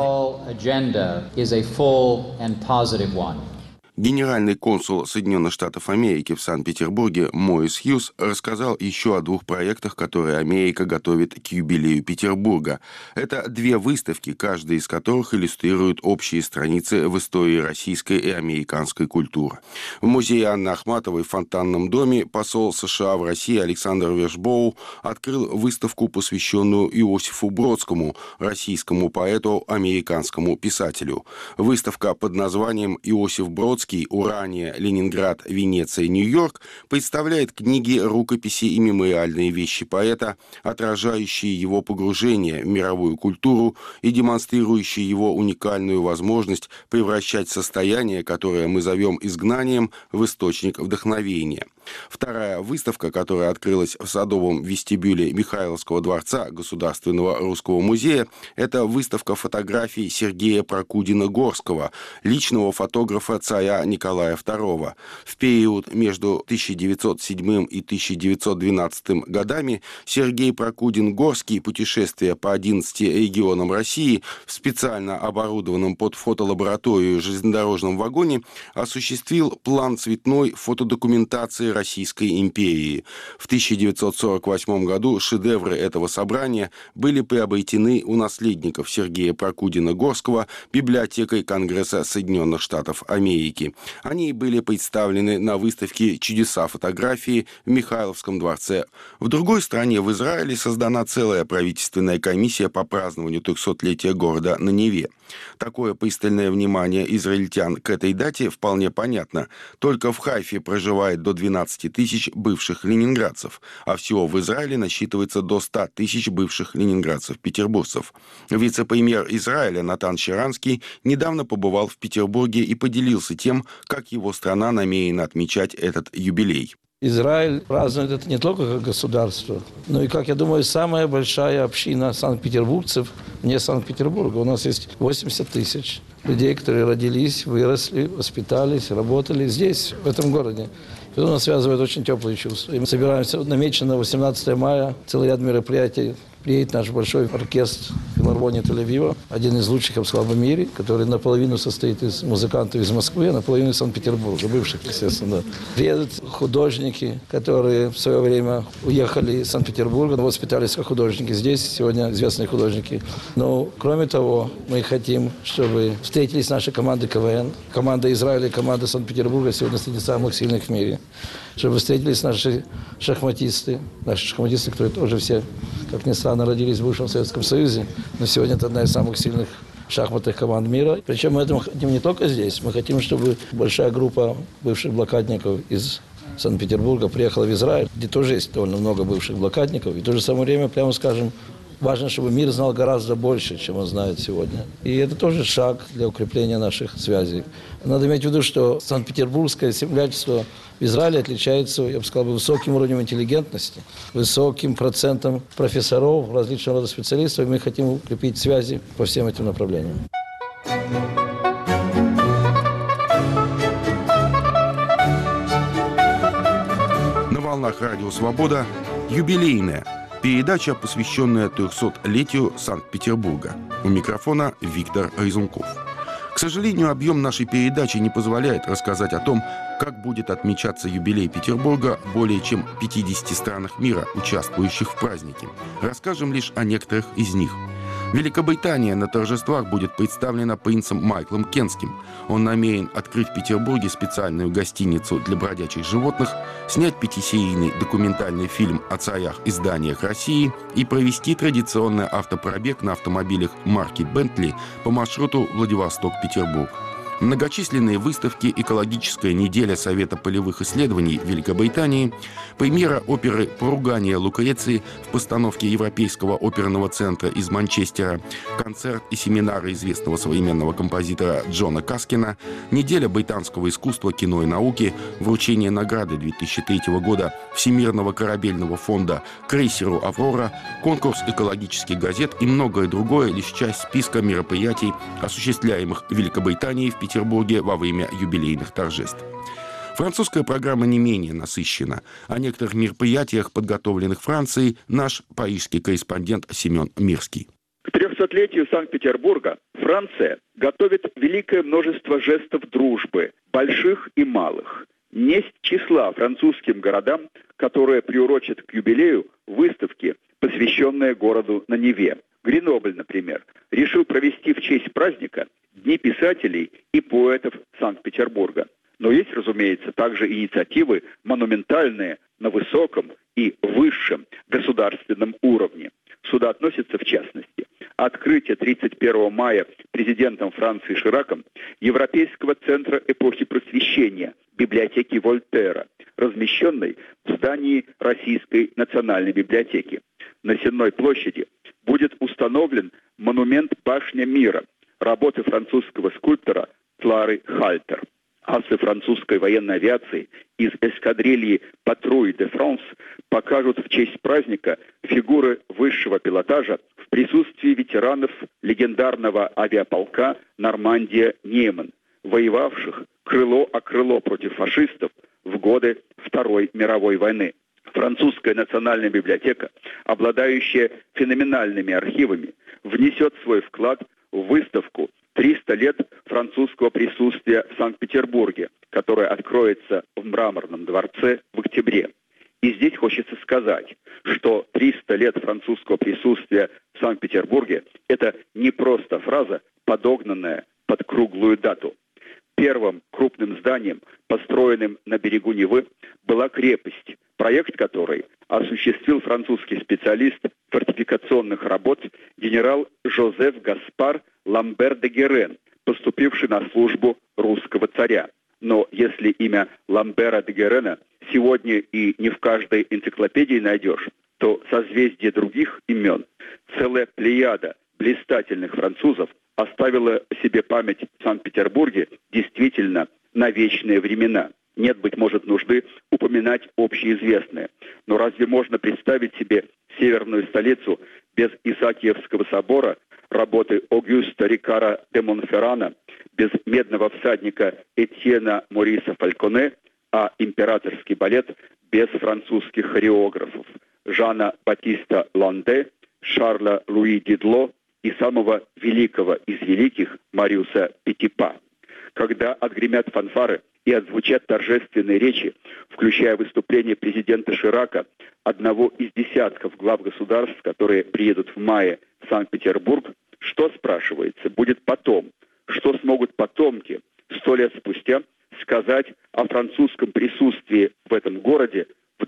Генеральный консул Соединенных Штатов Америки в Санкт-Петербурге Морис Хьюз рассказал еще о 2 проектах, которые Америка готовит к юбилею Петербурга. Это 2 выставки, каждая из которых иллюстрирует общие страницы в истории российской и американской культуры. В музее Анны Ахматовой в Фонтанном доме посол США в России Александр Вершбоу открыл выставку, посвященную Иосифу Бродскому, российскому поэту, американскому писателю. Выставка под названием «Иосиф Бродский. Урания, Ленинград, Венеция, Нью-Йорк» представляет книги, рукописи и мемориальные вещи поэта, отражающие его погружение в мировую культуру и демонстрирующие его уникальную возможность превращать состояние, которое мы зовем изгнанием, в источник вдохновения. Вторая выставка, которая открылась в садовом вестибюле Михайловского дворца Государственного русского музея, это выставка фотографий Сергея Прокудина-Горского, личного фотографа царя Николая II. В период между 1907 и 1912 годами Сергей Прокудин-Горский, путешествуя по 11 регионам России в специально оборудованном под фотолабораторию железнодорожном вагоне, осуществил план цветной фотодокументации Российской империи. В 1948 году шедевры этого собрания были приобретены у наследников Сергея Прокудина-Горского библиотекой Конгресса Соединенных Штатов Америки. Они были представлены на выставке «Чудеса фотографии» в Михайловском дворце. В другой стране, в Израиле, создана целая правительственная комиссия по празднованию 300-летия города на Неве. Такое пристальное внимание израильтян к этой дате вполне понятно. Только в Хайфе проживает до 12 тысяч бывших ленинградцев, а всего в Израиле насчитывается до 100 тысяч бывших ленинградцев-петербуржцев. Вице-премьер Израиля Натан Щеранский недавно побывал в Петербурге и поделился тем, как его страна намерена отмечать этот юбилей. Израиль празднует это не только как государство, но и, как я думаю, самая большая община санкт-петербургцев вне Санкт-Петербурга. У нас есть 80 тысяч людей, которые родились, выросли, воспитались, работали здесь, в этом городе. Это нас связывает очень теплые чувства. И мы собираемся, намечено на 18 мая, целый ряд мероприятий. Приедет наш большой оркестр филармонии Тель-Авива, один из лучших, я бы сказал, в мире, который наполовину состоит из музыкантов из Москвы, а наполовину из Санкт-Петербурга, бывших, естественно. Приедут художники, которые в свое время уехали из Санкт-Петербурга, воспитались как художники здесь, сегодня известные художники. Но, кроме того, мы хотим, чтобы встретились наши команды КВН, команда Израиля и команда Санкт-Петербурга сегодня среди самых сильных в мире. Чтобы встретились наши шахматисты, которые тоже все, как ни странно, родились в бывшем Советском Союзе, но сегодня это одна из самых сильных шахматных команд мира. Причем мы это хотим не только здесь. Мы хотим, чтобы большая группа бывших блокадников из Санкт-Петербурга приехала в Израиль, где тоже есть довольно много бывших блокадников. И в то же самое время, прямо скажем, Важно, чтобы мир знал гораздо больше, чем он знает сегодня. И это тоже шаг для укрепления наших связей. Надо иметь в виду, что Санкт-Петербургское землячество в Израиле отличается, я бы сказал, высоким уровнем интеллигентности, высоким процентом профессоров, различного рода специалистов, и мы хотим укрепить связи по всем этим направлениям. На волнах Радио Свобода юбилейная передача, посвященная 300-летию Санкт-Петербурга. У микрофона Виктор Резунков. К сожалению, объем нашей передачи не позволяет рассказать о том, как будет отмечаться юбилей Петербурга в более чем 50 странах мира, участвующих в празднике. Расскажем лишь о некоторых из них. Великобритания на торжествах будет представлена принцем Майклом Кентским. Он намерен открыть в Петербурге специальную гостиницу для бродячих животных, снять 5-серийный документальный фильм о царях и зданиях России и провести традиционный автопробег на автомобилях марки «Бентли» по маршруту Владивосток-Петербург. Многочисленные выставки, экологическая неделя Совета полевых исследований Великобритании, премьера оперы «Поругание Лукреции» в постановке Европейского оперного центра из Манчестера, концерт и семинары известного современного композитора Джона Каскина, неделя британского искусства, кино и науки, вручение награды 2003 года Всемирного корабельного фонда крейсеру «Аврора», конкурс экологических газет и многое другое лишь часть списка мероприятий, осуществляемых Великобританией в Петербурге во время юбилейных торжеств. Французская программа не менее насыщена. О некоторых мероприятиях, подготовленных Францией, наш парижский корреспондент Семен Мирский. К 300-летию Санкт-Петербурга Франция готовит великое множество жестов дружбы, больших и малых. Несть числа французским городам, которые приурочат к юбилею выставки, посвященные городу на Неве. Гренобль, например, решил провести в честь праздника Дни писателей и поэтов Санкт-Петербурга. Но есть, разумеется, также инициативы монументальные на высоком и высшем государственном уровне. Сюда относится, в частности, открытие 31 мая президентом Франции Шираком Европейского центра эпохи Просвещения библиотеки Вольтера, размещенной в здании Российской национальной библиотеки. На Сенной площади будет установлен монумент «Башня мира» работы французского скульптора Клары Хальтер. Асы французской военной авиации из эскадрильи «Патруль де Франс» покажут в честь праздника фигуры высшего пилотажа в присутствии ветеранов легендарного авиаполка «Нормандия-Niemen», воевавших крыло о крыло против фашистов в годы Второй мировой войны. Французская национальная библиотека, обладающая феноменальными архивами, внесет свой вклад в выставку «300 лет французского присутствия в Санкт-Петербурге», которая откроется в Мраморном дворце в октябре. И здесь хочется сказать, что 300 лет французского присутствия в Санкт-Петербурге – это не просто фраза, подогнанная под круглую дату. Первым крупным зданием, построенным на берегу Невы, была крепость, проект которой осуществил французский специалист фортификационных работ генерал Жозеф Гаспар Ламбер де Герен, поступивший на службу русского царя. Но если имя Ламбера де Герена сегодня и не в каждой энциклопедии найдешь, то созвездие других имен, целая плеяда блистательных французов оставила себе память в Санкт-Петербурге действительно на вечные времена. Нет, быть может, нужды упоминать общеизвестное. Но разве можно представить себе северную столицу без Исаакиевского собора, работы Огюста Рикара де Монферрана, без медного всадника Этьена Мориса Фальконе, а императорский балет без французских хореографов Жана Батиста Ланде, Шарля Луи Дидло и самого великого из великих Мариуса Петипа. Когда отгремят фанфары и отзвучат торжественные речи, включая выступление президента Ширака, одного из десятков глав государств, которые приедут в мае в Санкт-Петербург, что, спрашивается, будет потом? Что смогут потомки 100 лет спустя сказать о французском присутствии в этом городе в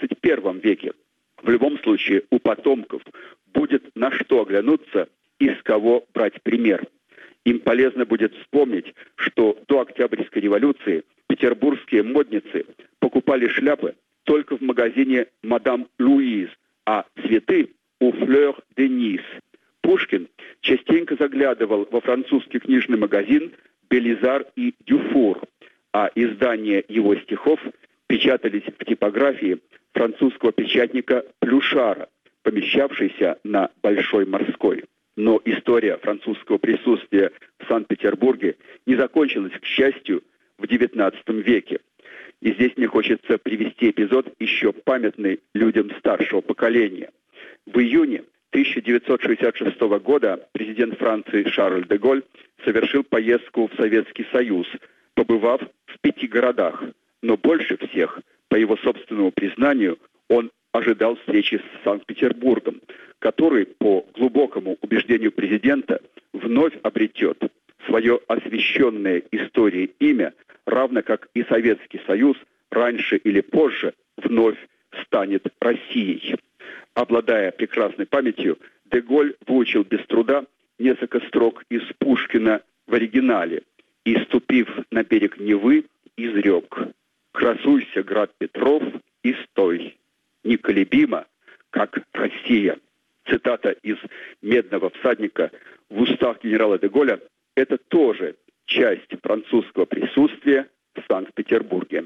21 веке? В любом случае, у потомков будет на что оглянуться и с кого брать пример. Им полезно будет вспомнить, что до Октябрьской революции петербургские модницы покупали шляпы только в магазине «Мадам Луиз», а цветы у Fleur de Nice. Пушкин частенько заглядывал во французский книжный магазин «Белизар и Дюфур», а издания его стихов печатались в типографии французского печатника Плюшара, помещавшейся на Большой Морской. Но история французского присутствия в Санкт-Петербурге не закончилась, к счастью, в XIX веке. И здесь мне хочется привести эпизод, еще памятный людям старшего поколения. В июне 1966 года президент Франции Шарль де Голль совершил поездку в Советский Союз, побывав в 5 городах. Но больше всех, по его собственному признанию, он ожидал встречи с Санкт-Петербургом, который, по глубокому убеждению президента, вновь обретет свое освященное историей имя, равно как и Советский Союз раньше или позже вновь станет Россией. Обладая прекрасной памятью, де Голль выучил без труда несколько строк из Пушкина в оригинале и, ступив на берег Невы, изрек: «Красуйся, град Петров, и стой, неколебимо, как Россия». Цитата из «Медного всадника» в устах генерала де Голля – это тоже часть французского присутствия в Санкт-Петербурге.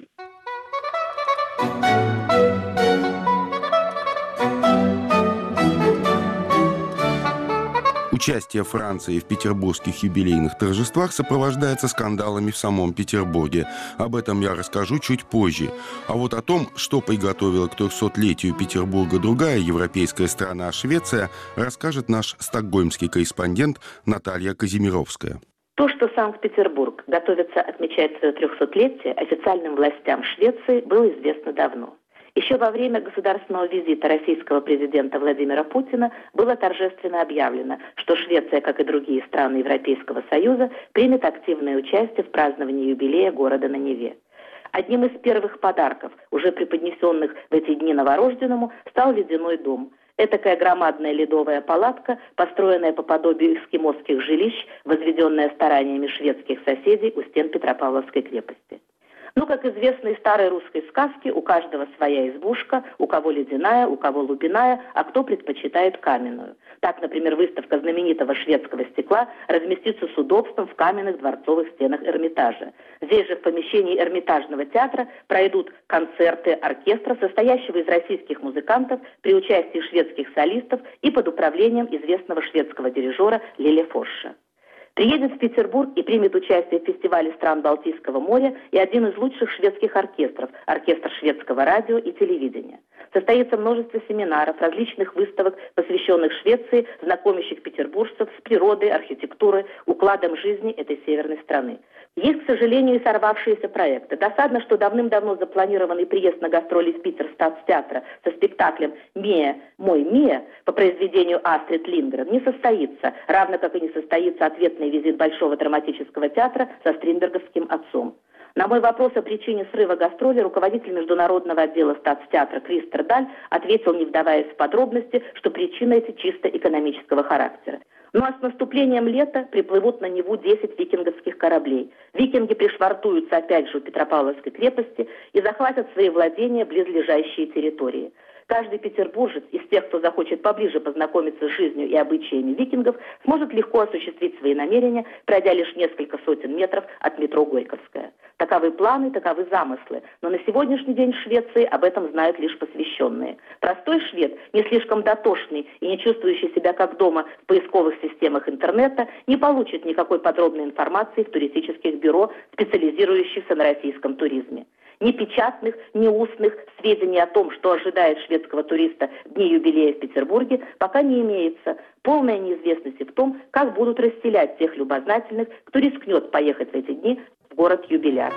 Участие Франции в петербургских юбилейных торжествах сопровождается скандалами в самом Петербурге. Об этом я расскажу чуть позже. А вот о том, что приготовила к 300-летию Петербурга другая европейская страна Швеция, расскажет наш стокгольмский корреспондент Наталья Казимировская. То, что Санкт-Петербург готовится отмечать свое 300-летие, официальным властям Швеции было известно давно. Еще во время государственного визита российского президента Владимира Путина было торжественно объявлено, что Швеция, как и другие страны Европейского Союза, примет активное участие в праздновании юбилея города на Неве. Одним из первых подарков, уже преподнесенных в эти дни новорожденному, стал ледяной дом. Этакая громадная ледовая палатка, построенная по подобию эскимосских жилищ, возведенная стараниями шведских соседей у стен Петропавловской крепости. Ну, как известно из старой русской сказки, у каждого своя избушка, у кого ледяная, у кого лубиная, а кто предпочитает каменную. Так, например, выставка знаменитого шведского стекла разместится с удобством в каменных дворцовых стенах Эрмитажа. Здесь же в помещении Эрмитажного театра пройдут концерты оркестра, состоящего из российских музыкантов при участии шведских солистов и под управлением известного шведского дирижера Леле Форша. Приедет в Петербург и примет участие в фестивале стран Балтийского моря и один из лучших шведских оркестров – оркестр шведского радио и телевидения. Состоится множество семинаров, различных выставок, посвященных Швеции, знакомящих петербуржцев с природой, архитектурой, укладом жизни этой северной страны. Есть, к сожалению, и сорвавшиеся проекты. Досадно, что давным-давно запланированный приезд на гастроли в Питер Статстеатра со спектаклем «Мия, мой Мия» по произведению Астрид Линдгрен не состоится, равно как и не состоится ответный визит Большого драматического театра со стринберговским отцом. На мой вопрос о причине срыва гастроли руководитель международного отдела Статстеатра Кристер Даль ответил, не вдаваясь в подробности, что причины эти чисто экономического характера. Ну а с наступлением лета приплывут на Неву 10 викинговских кораблей. Викинги пришвартуются опять же у Петропавловской крепости и захватят свои владения близлежащие территории. Каждый петербуржец из тех, кто захочет поближе познакомиться с жизнью и обычаями викингов, сможет легко осуществить свои намерения, пройдя лишь несколько сотен метров от метро Горьковская. Таковы планы, таковы замыслы. Но на сегодняшний день в Швеции об этом знают лишь посвященные. Простой швед, не слишком дотошный и не чувствующий себя как дома в поисковых системах интернета, не получит никакой подробной информации в туристических бюро, специализирующихся на российском туризме. Ни печатных, ни устных сведений о том, что ожидает шведского туриста в дни юбилея в Петербурге, пока не имеется. Полная неизвестность в том, как будут расселять тех любознательных, кто рискнет поехать в эти дни в город-юбиляр.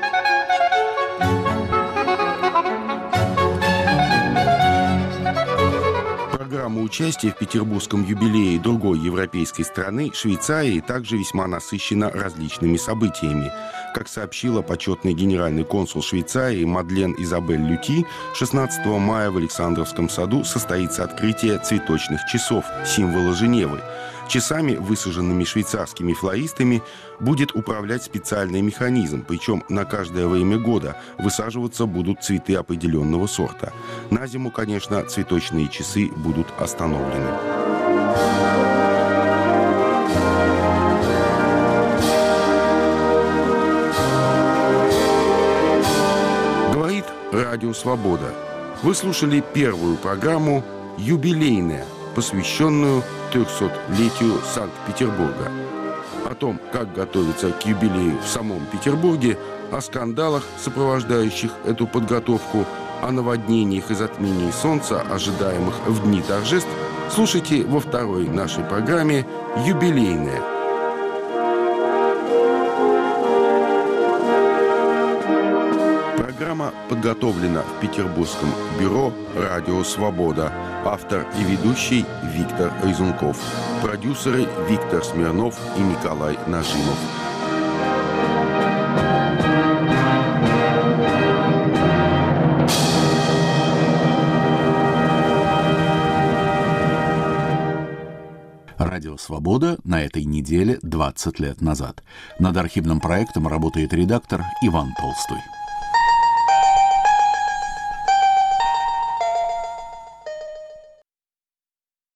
Программа участия в петербургском юбилее другой европейской страны, Швейцарии, также весьма насыщена различными событиями. Как сообщила почетный генеральный консул Швейцарии Мадлен Изабель Люти, 16 мая в Александровском саду состоится открытие цветочных часов, символа Женевы. Часами, высаженными швейцарскими флористами, будет управлять специальный механизм, причем на каждое время года высаживаться будут цветы определенного сорта. На зиму, конечно, цветочные часы будут остановлены. Говорит Радио Свобода. Вы слушали первую программу «Юбилейная», посвященную 300-летию Санкт-Петербурга. О том, как готовиться к юбилею в самом Петербурге, о скандалах, сопровождающих эту подготовку, о наводнениях и затмении солнца, ожидаемых в дни торжеств, слушайте во второй нашей программе «Юбилейная». Программа подготовлена в Петербургском бюро «Радио Свобода». Автор и ведущий Виктор Резунков. Продюсеры Виктор Смирнов и Николай Нажимов. Радио «Свобода» на этой неделе 20 лет назад. Над архивным проектом работает редактор Иван Толстой.